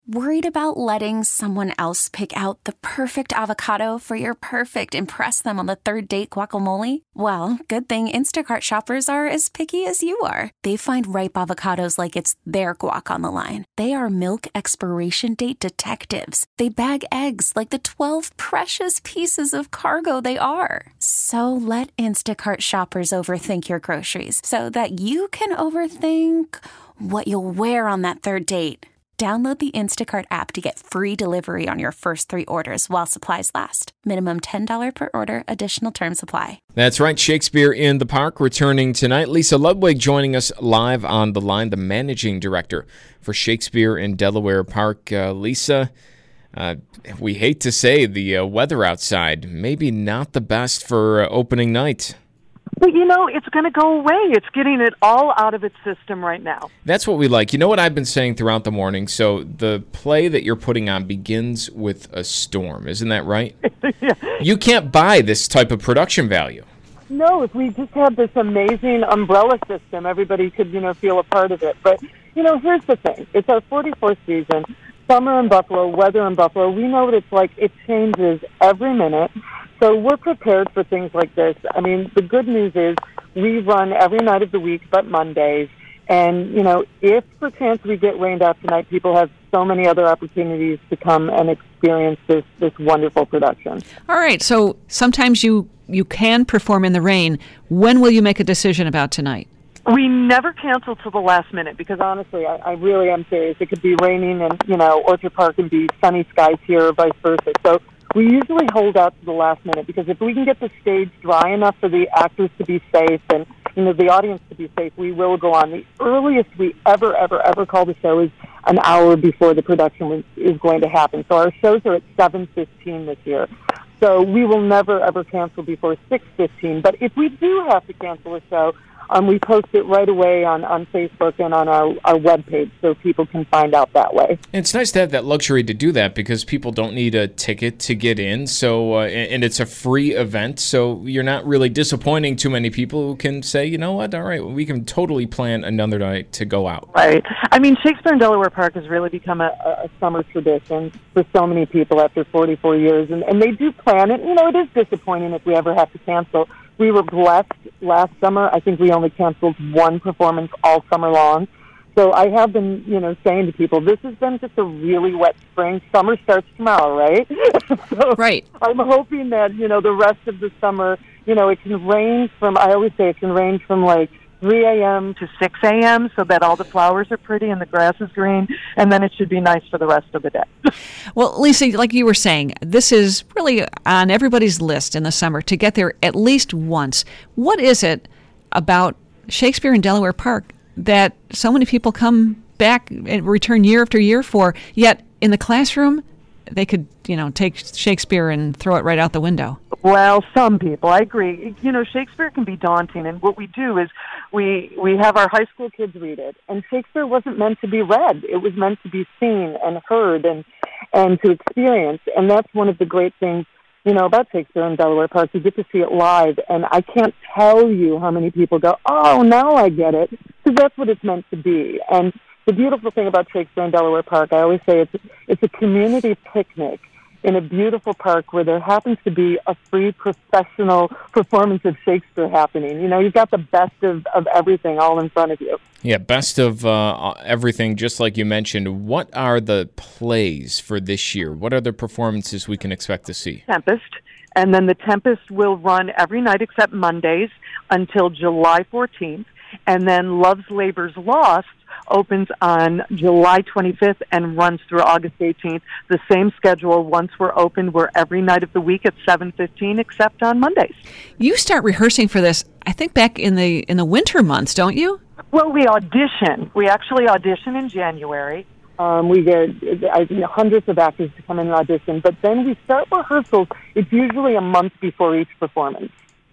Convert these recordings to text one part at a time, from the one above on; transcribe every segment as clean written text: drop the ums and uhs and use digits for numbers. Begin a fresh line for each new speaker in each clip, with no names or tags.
Worried about letting someone else pick out the perfect avocado for your perfect impress them on the third date guacamole? Well, good thing Instacart shoppers are as picky as you are. They find ripe avocados like it's their guac on the line. They are milk expiration date detectives. They bag eggs like the 12 precious pieces of cargo they are. So let Instacart shoppers overthink your groceries so that you can overthink what you'll wear on that third date. Download the Instacart app to get free delivery on your first 3 orders while supplies last. Minimum $10 per order. Additional terms apply.
That's right. Shakespeare in the Park returning tonight. Lisa Ludwig joining us live on the line, the managing director for Shakespeare in Delaware Park. Lisa, we hate to say the weather outside, maybe not the best for opening night.
But, it's going to go away. It's getting it all out of its system right now.
That's what we like. You know what I've been saying throughout the morning? So the play that you're putting on begins with a storm. Isn't that right?
Yeah.
You can't buy this type of production value.
No, if we just had this amazing umbrella system, everybody could, feel a part of it. But, here's the thing. It's our 44th season. Summer in Buffalo, weather in Buffalo. We know what it's like. It changes every minute. So we're prepared for things like this. I mean, the good news is we run every night of the week but Mondays. And, if perchance we get rained out tonight, people have so many other opportunities to come and experience this wonderful production.
All right. So sometimes you can perform in the rain. When will you make a decision about tonight?
We never cancel till the last minute because, honestly, I really am serious. It could be raining and, Orchard Park and be sunny skies here or vice versa. So we usually hold out to the last minute because if we can get the stage dry enough for the actors to be safe and, the audience to be safe, we will go on. The earliest we ever call the show is an hour before the production is going to happen. So our shows are at 7:15 this year. So we will never, ever cancel before 6:15. But if we do have to cancel a show, we post it right away on Facebook and on our webpage so people can find out that way.
And it's nice to have that luxury to do that because people don't need a ticket to get in. So and it's a free event, so you're not really disappointing too many people who can say, you know what, all right, we can totally plan another night to go out.
Right. I mean, Shakespeare in Delaware Park has really become a summer tradition for so many people after 44 years. And they do plan it. It is disappointing if we ever have to cancel. We were blessed last summer. I think we only canceled one performance all summer long. So I have been, saying to people, this has been just a really wet spring. Summer starts tomorrow, right? So
right.
I'm hoping that, the rest of the summer, it can range from, I always say it can range from like 3 a.m. to 6 a.m. so that all the flowers are pretty and the grass is green, and then it should be nice for the rest of the day.
Well, Lisa, like you were saying, this is really on everybody's list in the summer to get there at least once. What is it about Shakespeare in Delaware Park that so many people come back and return year after year for, yet in the classroom they could, take Shakespeare and throw it right out the window?
Well, some people, I agree. Shakespeare can be daunting, and what we do is we have our high school kids read it, and Shakespeare wasn't meant to be read. It was meant to be seen and heard and to experience, and that's one of the great things, about Shakespeare in Delaware Park. You get to see it live, and I can't tell you how many people go, oh, now I get it, because that's what it's meant to be. And the beautiful thing about Shakespeare in Delaware Park, I always say it's a community picnic in a beautiful park where there happens to be a free professional performance of Shakespeare happening. You've got the best of everything all in front of you.
Yeah, best of everything, just like you mentioned. What are the plays for this year? What are the performances we can expect to see?
Tempest. And then The Tempest will run every night except Mondays until July 14th. And then Love's Labor's Lost opens on July 25th and runs through August 18th. The same schedule. Once we're open, we're every night of the week at 7:15 except on Mondays.
You start rehearsing for this, I think, back in the winter months, don't you?
Well, we audition. We actually audition in January. We get hundreds of actors to come in and audition, but then we start rehearsals. It's usually a month before each performance.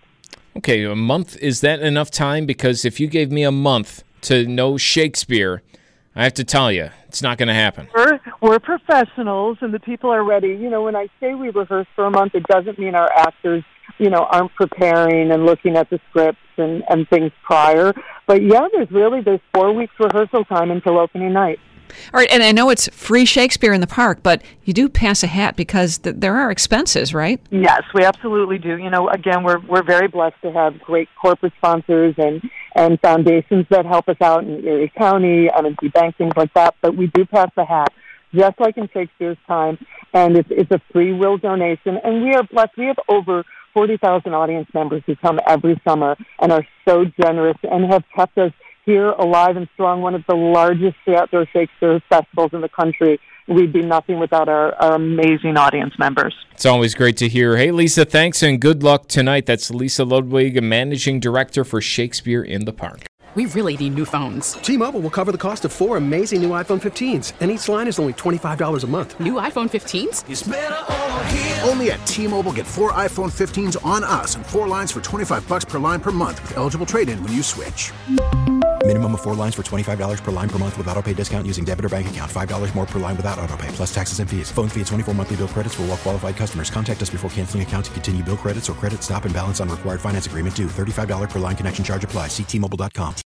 Okay, a month, is that enough time? Because if you gave me a month to know Shakespeare, I have to tell you, it's not going to happen.
We're professionals, and the people are ready. When I say we rehearse for a month, it doesn't mean our actors, aren't preparing and looking at the scripts and things prior. But yeah, there's 4 weeks rehearsal time until opening night.
All right, and I know it's free Shakespeare in the Park, but you do pass a hat because there are expenses, right?
Yes, we absolutely do. Again, we're very blessed to have great corporate sponsors and foundations that help us out in Erie County, M&T Bank, things like that. But we do pass the hat, just like in Shakespeare's time, and it's a free will donation. And we are blessed. We have over 40,000 audience members who come every summer and are so generous and have kept us here alive and strong, one of the largest outdoor Shakespeare festivals in the country. We'd be nothing without our amazing audience members.
It's always great to hear. Hey, Lisa, thanks and good luck tonight. That's Lisa Ludwig, Managing Director for Shakespeare in the Park.
We really need new phones.
T-Mobile will cover the cost of 4 amazing new iPhone 15s, and each line is only $25 a month.
New iPhone 15s?
It's better over here. Only at T-Mobile, get 4 iPhone 15s on us and 4 lines for $25 per line per month with eligible trade-in when you switch.
Minimum of 4 lines for $25 per line per month with autopay discount using debit or bank account. $5 more per line without autopay, plus taxes and fees. Phone fee at 24 monthly bill credits for well-qualified customers. Contact us before canceling account to continue bill credits or credit stop and balance on required finance agreement due. $35 per line connection charge applies. See T-Mobile.com.